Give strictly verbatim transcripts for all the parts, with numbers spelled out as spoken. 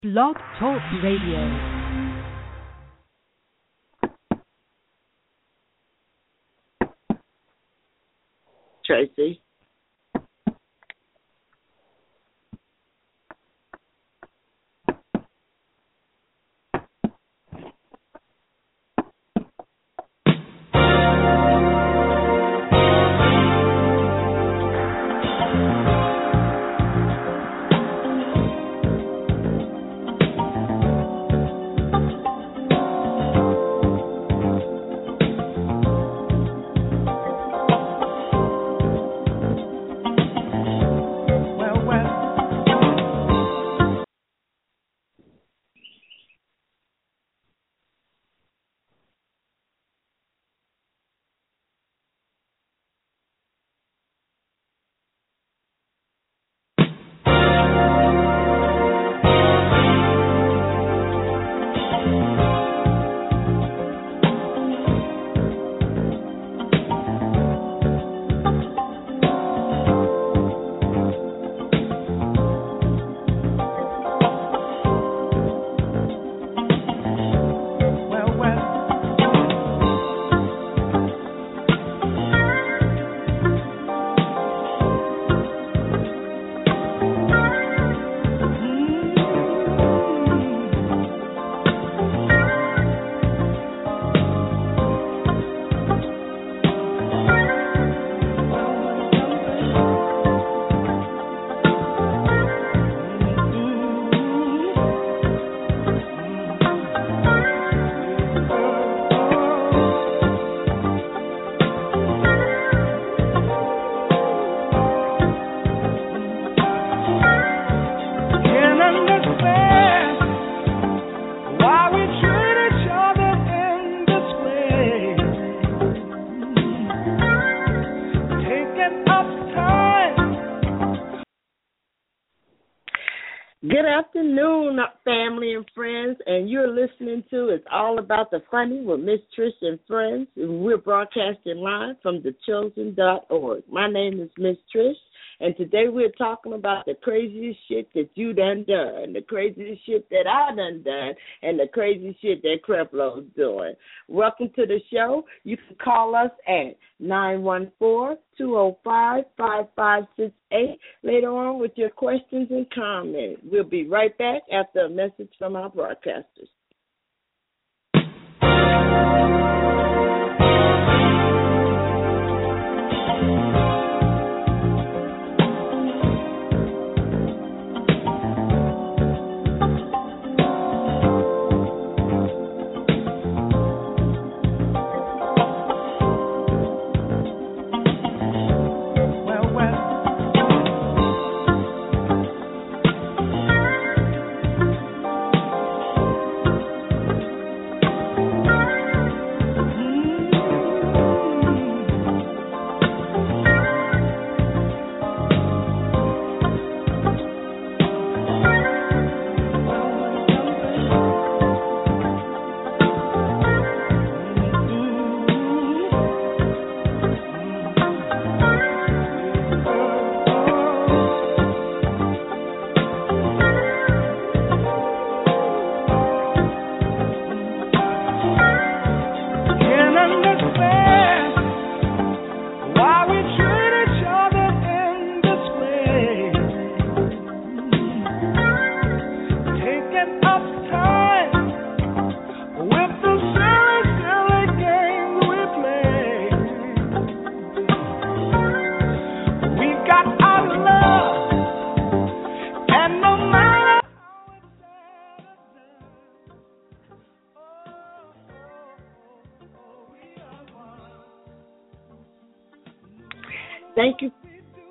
Blog Talk Radio. Tracy. Good afternoon, family and friends, and you're listening to It's All About the Funny with Miss Trish and Friends, and we're broadcasting live from the chosen dot org. My name is Miss Trish, and today we're talking about the craziest shit that you done done, the craziest shit that I done done, and the crazy shit that Creflo's doing. Welcome to the show. You can call us at nine one four, two oh five, five five six eight later on with your questions and comments. We'll be right back after a message from our broadcasters. Thank you.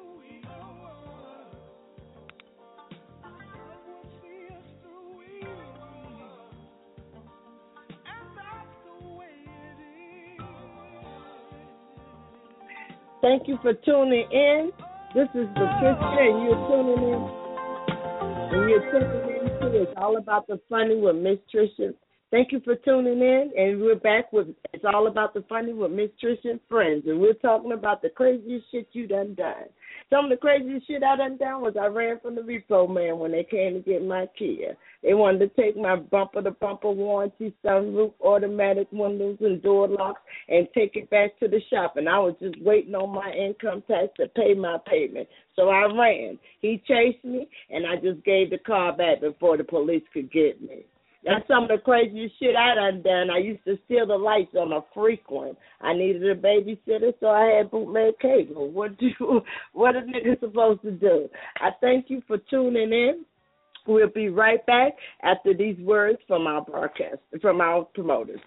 Thank you for tuning in. This is Patricia, and you're tuning in. And you're tuning in to It's All About the Funny with Miss Tricia. Thank you for tuning in, and we're back with It's All About the Funny with Miss Trish and Friends, and we're talking about the craziest shit you done done. Some of the craziest shit I done done was I ran from the repo man when they came to get my Kia. They wanted to take my bumper-to-bumper warranty, sunroof, automatic windows, and door locks and take it back to the shop. And I was just waiting on my income tax to pay my payment. So I ran. He chased me, and I just gave the car back before the police could get me. That's some of the craziest shit I done done. I used to steal the lights on a frequent. I needed a babysitter, so I had bootleg cable. What do what a nigga supposed to do? I thank you for tuning in. We'll be right back after these words from our broadcast, from our promoters.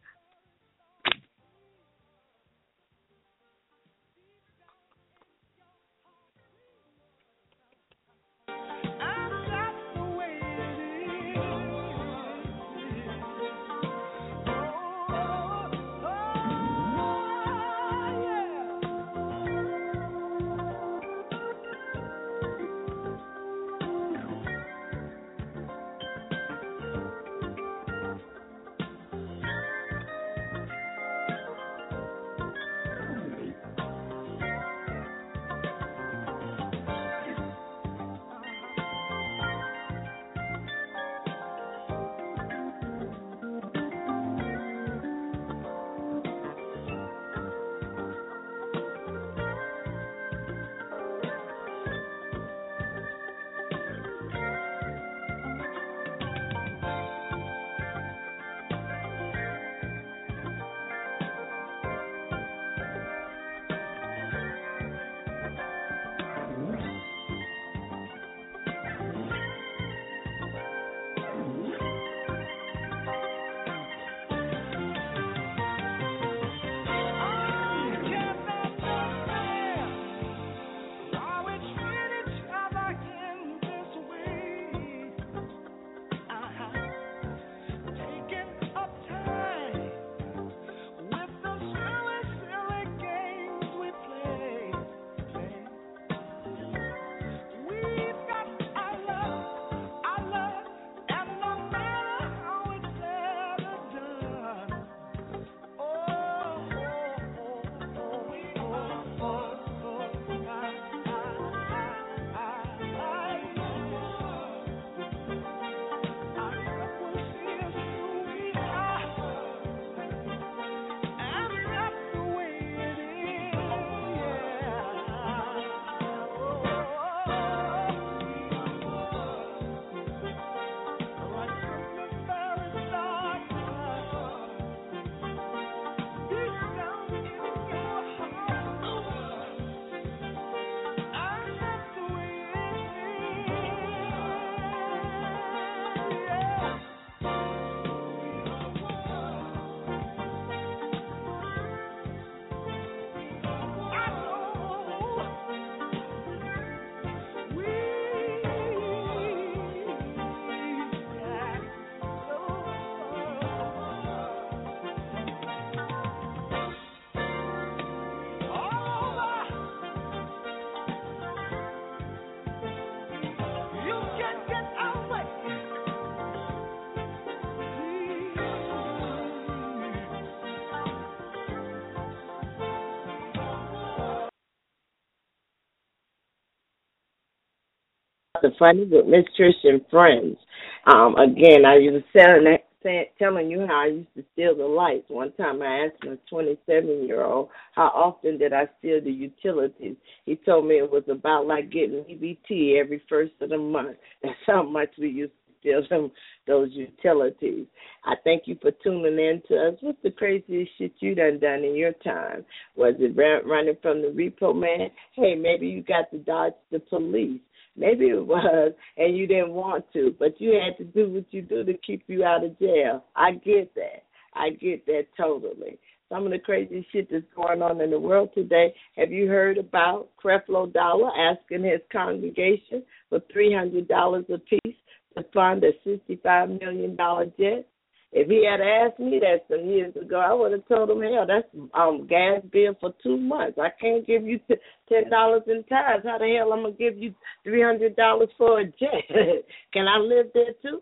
The Funny with Miss Trish and Friends. Um, again, I was telling, telling you how I used to steal the lights. One time I asked my twenty-seven-year-old how often did I steal the utilities. He told me it was about like getting E B T every first of the month. That's how much we used to steal them, those utilities. I thank you for tuning in to us. What's the craziest shit you done done in your time? Was it running from the repo man? Hey, maybe you got to dodge the police. Maybe it was, and you didn't want to, but you had to do what you do to keep you out of jail. I get that. I get that totally. Some of the crazy shit that's going on in the world today. Have you heard about Creflo Dollar asking his congregation for three hundred dollars apiece to fund a sixty-five million dollars jet? If he had asked me that some years ago, I would have told him, hell, that's um gas bill for two months. I can't give you t- ten dollars in tithes. How the hell I'm going to give you three hundred dollars for a jet? Can I live there too? I mean,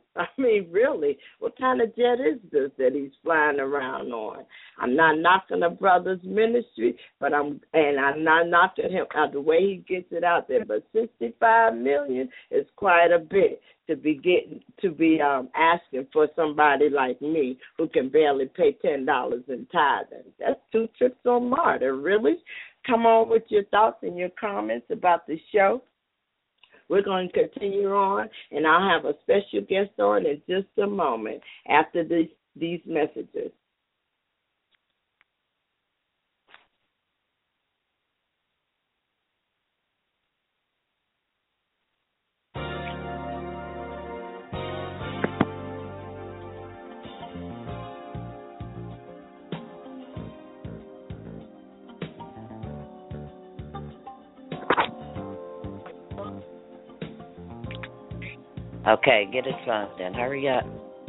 mean, really, what kind of jet is this that he's flying around on? I'm not knocking a brother's ministry, but I'm and I'm not knocking him out the way he gets it out there. But sixty-five million is quite a bit to be getting to be um, asking for somebody like me who can barely pay ten dollars in tithing. That's two trips on MARTA, really. Come on with your thoughts and your comments about the show. We're going to continue on, and I'll have a special guest on in just a moment after these, these messages. Okay, get it sung then. Hurry up.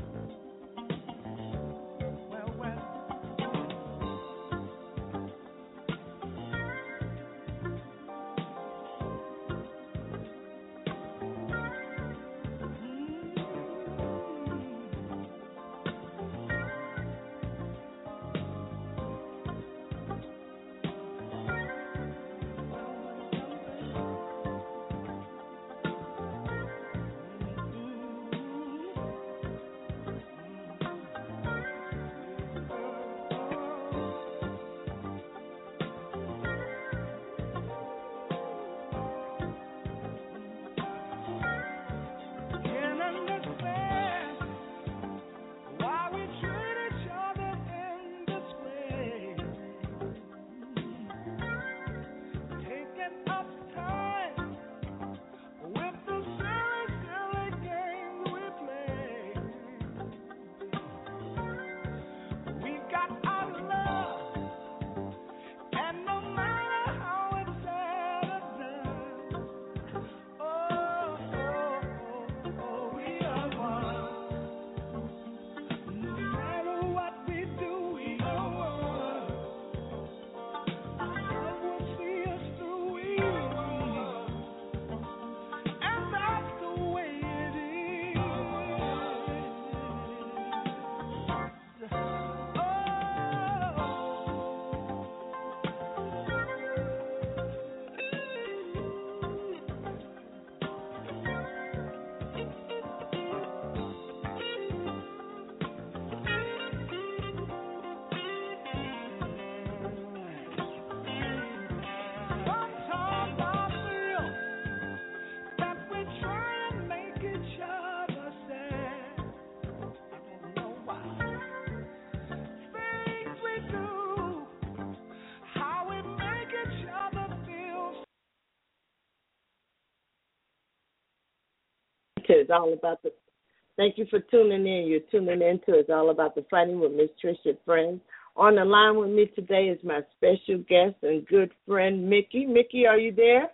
It's all about the. Thank you for tuning in. You're tuning in to It's All About the Funny with Miss Tricia Friends. On the line with me today is my special guest and good friend, Mickey. Mickey, are you there?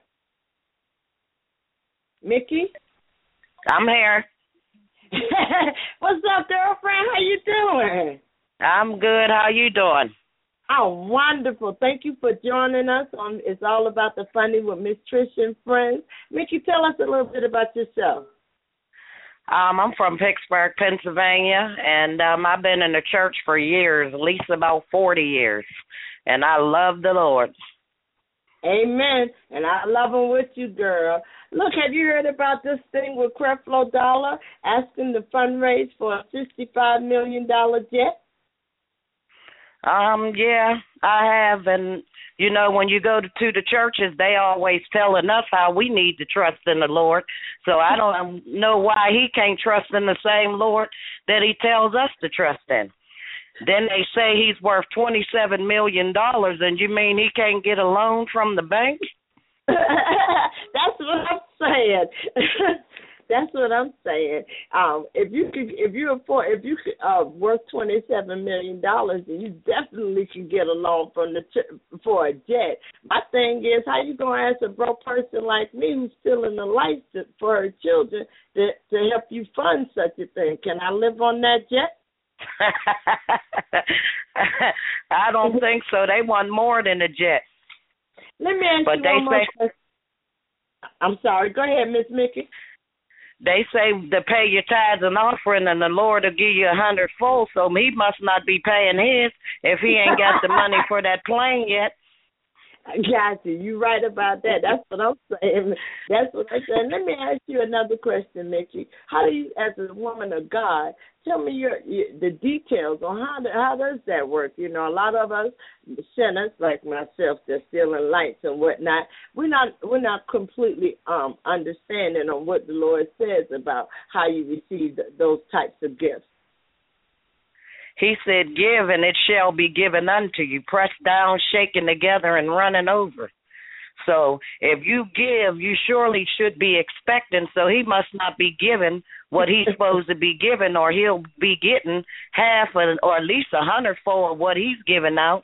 Mickey? I'm here. What's up, girlfriend? How you doing? I'm good. How you doing? Oh, wonderful. Thank you for joining us on It's All About the Funny with Miss Tricia and Friends. Mickey, tell us a little bit about yourself. Um, I'm from Pittsburgh, Pennsylvania, and um, I've been in the church for years, at least about forty years, and I love the Lord. Amen. And I love him with you, girl. Look, have you heard about this thing with Creflo Dollar asking to fundraise for a sixty-five million dollars jet? Um, yeah, I have, and you know, when you go to, to the churches, they always telling us how we need to trust in the Lord. So I don't know why he can't trust in the same Lord that he tells us to trust in. Then they say he's worth twenty-seven million dollars, and you mean he can't get a loan from the bank? That's what I'm saying. That's what I'm saying. Um, if you could, if you afford, if you could uh, worth twenty-seven million dollars, then you definitely can get a loan from the ch- for a jet. My thing is, how you gonna ask a broke person like me who's still in the life to, for her children to to help you fund such a thing? Can I live on that jet? I don't think so. They want more than a jet. Let me ask but you they one more say, question. I'm sorry. Go ahead, Miss Mickey. they say to pay your tithes and offering, and the Lord will give you a hundredfold. So he must not be paying his if he ain't got the money for that plane yet. I got you. You're right about that. That's what I'm saying. That's what I'm saying. Let me ask you another question, Mickey. How do you, as a woman of God, tell me your, your the details on how do, how does that work? You know, a lot of us sinners like myself, they're stealing lights and whatnot. We're not we're not completely um understanding on what the Lord says about how you receive th- those types of gifts. He said, give, and it shall be given unto you, pressed down, shaken together, and running over. So if you give, you surely should be expecting, so he must not be given what he's supposed to be given, or he'll be getting half of, or at least a hundredfold of what he's giving out.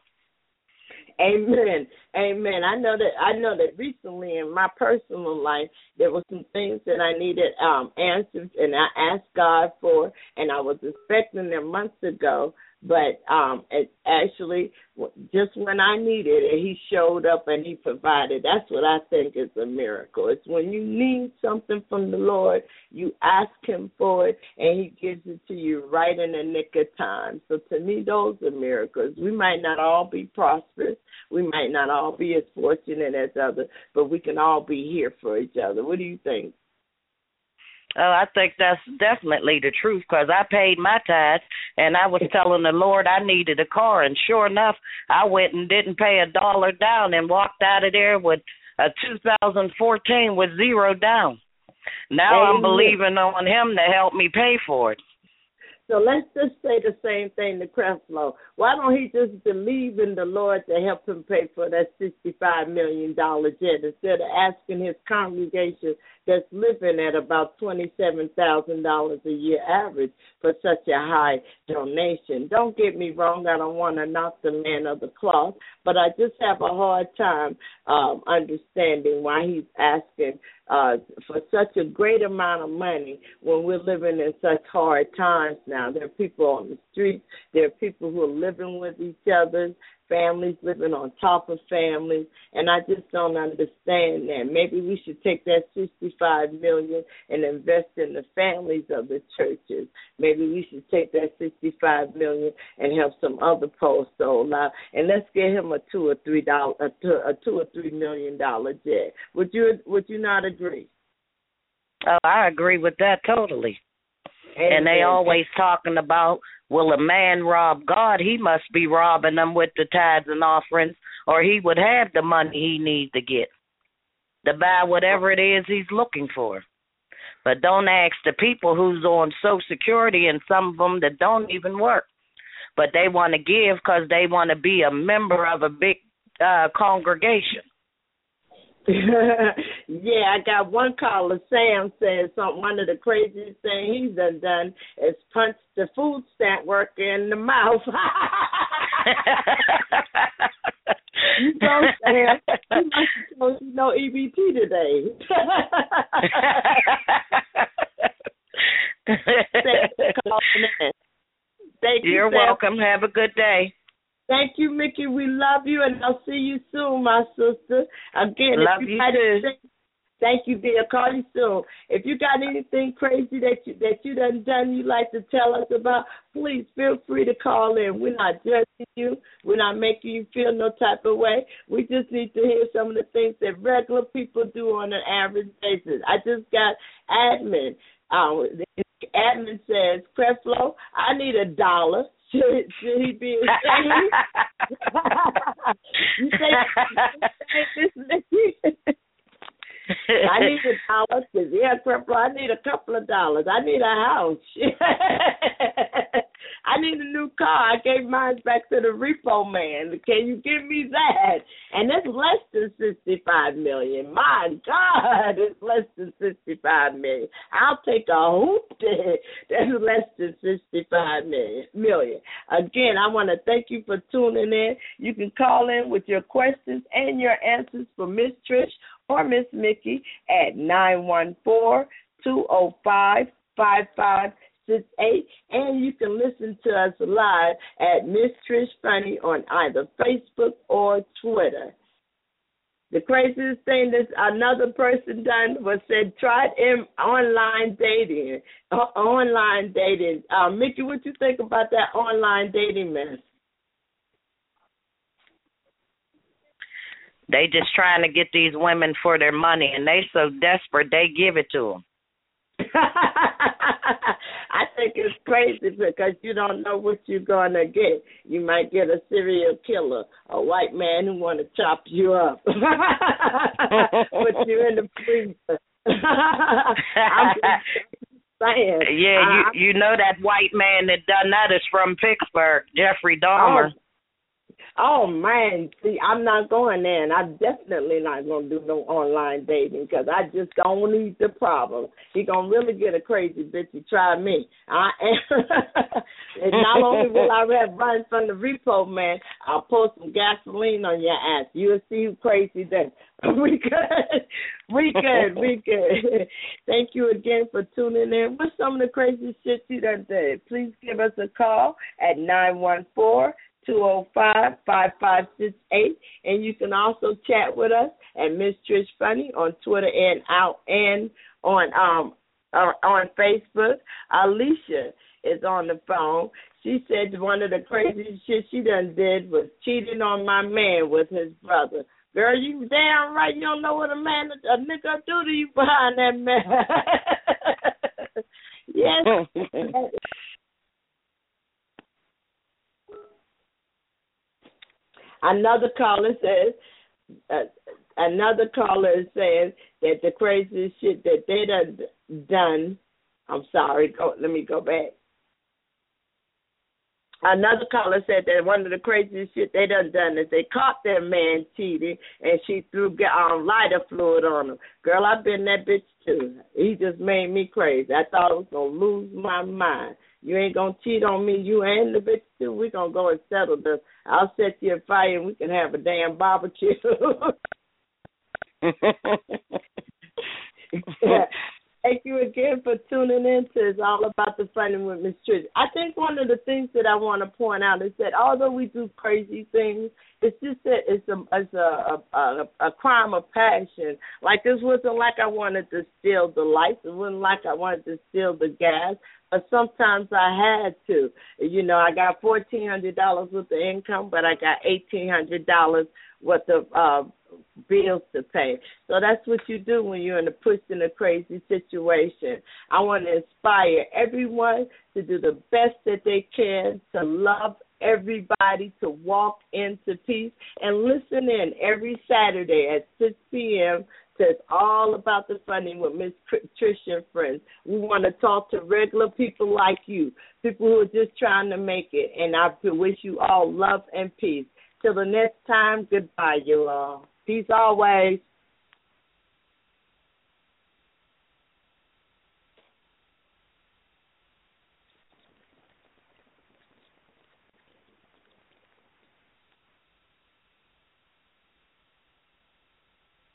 Amen. Amen. I know that I know that recently in my personal life there were some things that I needed um answers, and I asked God for, and I was expecting them months ago. But um, it actually, just when I needed it, he showed up and he provided. That's what I think is a miracle. It's when you need something from the Lord, you ask him for it, and he gives it to you right in the nick of time. So to me, those are miracles. We might not all be prosperous. We might not all be as fortunate as others, but we can all be here for each other. What do you think? Oh, I think that's definitely the truth, because I paid my tithes, and I was telling the Lord I needed a car, and sure enough, I went and didn't pay a dollar down and walked out of there with a two thousand fourteen with zero down. Now Amen. I'm believing on him to help me pay for it. So let's just say the same thing to Creflo. Why don't he just believe in the Lord to help him pay for that sixty-five million dollars jet instead of asking his congregation that's living at about twenty-seven thousand dollars a year average for such a high donation? Don't get me wrong, I don't want to knock the man of the cloth, but I just have a hard time um, understanding why he's asking uh, for such a great amount of money when we're living in such hard times now. There are people on the streets. There are people who are living with each other, families living on top of families, and I just don't understand that. Maybe we should take that sixty-five million dollars and invest in the families of the churches. Maybe we should take that sixty-five million dollars and help some other posts sold out, and let's get him a two or three dollar, a two, a two or three million dollar jet. Would you Would you not agree? Oh, I agree with that totally. And, and they always talking about, will a man rob God? He must be robbing them with the tithes and offerings, or he would have the money he needs to get to buy whatever it is he's looking for. But don't ask the people who's on Social Security, and some of them that don't even work, but they want to give because they want to be a member of a big uh, congregation. Yeah, I got one caller, Sam, says something. One of the craziest things he's done done is punch the food stamp worker in the mouth. You know, Sam, you must have told you know E B T today. Thank you, You're Sam. welcome. Have a good day. Thank you, Mickey. We love you, and I'll see you soon, my sister. Again, love if you, you got too. anything, thank you, dear. Call you soon. If you got anything crazy that you that you done done you'd like to tell us about, please feel free to call in. We're not judging you. We're not making you feel no type of way. We just need to hear some of the things that regular people do on an average basis. I just got admin. Uh, admin says, Creflo, I need a dollar. Should, should he be ashamed? You say, I need a dollar. Cause yeah, Creflo, I need a couple of dollars. I need a house. I need a new car. I gave mine back to the repo man. Can you give me that? And it's less than sixty-five million dollars. My God, it's less than sixty-five million dollars. I'll take a hoop there. That's less than sixty-five million dollars. Again, I want to thank you for tuning in. You can call in with your questions and your answers for Miss Trish or Miss Mickey at nine one four, two oh five, five five six eight, and you can listen to us live at Miss Trish Funny on either Facebook or Twitter. The craziest thing that another person done was said tried in online dating. Uh, online dating. Uh, Mickey, what you think about that online dating mess? They just trying to get these women for their money, and they so desperate they give it to them. I think it's crazy because you don't know what you're going to get. You might get a serial killer, a white man who want to chop you up, put you in the freezer. I'm just saying. Yeah, you you know that white man that done that is from Pittsburgh, Jeffrey Dahmer. Oh, Oh, man, see, I'm not going there, and I'm definitely not going to do no online dating because I just don't need the problem. He going to really get a crazy bitch to try me. I am. And not only will I have run from the repo man, I'll pour some gasoline on your ass. You'll see who crazy then. We good. We good. We good. Thank you again for tuning in. What's some of the crazy shit you done did? Please give us a call at nine one four, two oh five, five five six eight, and you can also chat with us at Miss Trish Funny on Twitter and out and on um uh, on Facebook. Alicia is on the phone. She said one of the craziest shit she done did was cheating on my man with his brother. Girl, you damn right you don't know what a man, a nigga do to you behind that man. Yes. Another caller says, uh, another caller is saying that the craziest shit that they done done, I'm sorry, go, let me go back. Another caller said that one of the craziest shit they done done is they caught their man cheating and she threw um, lighter fluid on him. Girl, I've been that bitch too. He just made me crazy. I thought I was going to lose my mind. You ain't going to cheat on me, you and the bitch too. We're going to go and settle this. I'll set you afire and we can have a damn barbecue. Yeah. Thank you again for tuning in to It's All About the Funny with Miss Trish. I think one of the things that I want to point out is that although we do crazy things, it's just that it's a it's a, a, a, a crime of passion. Like this wasn't like I wanted to steal the lights. It wasn't like I wanted to steal the gas. But sometimes I had to. You know, I got fourteen hundred dollars worth of income, but I got eighteen hundred dollars worth of uh, bills to pay. So that's what you do when you're in a push in a crazy situation. I want to inspire everyone to do the best that they can, to love everybody, to walk into peace, and listen in every Saturday at six p.m. to It's All About the Funny with Miss Trish and Friends. We want to talk to regular people like you, people who are just trying to make it, and I wish you all love and peace. Till the next time, goodbye, you all. Peace always.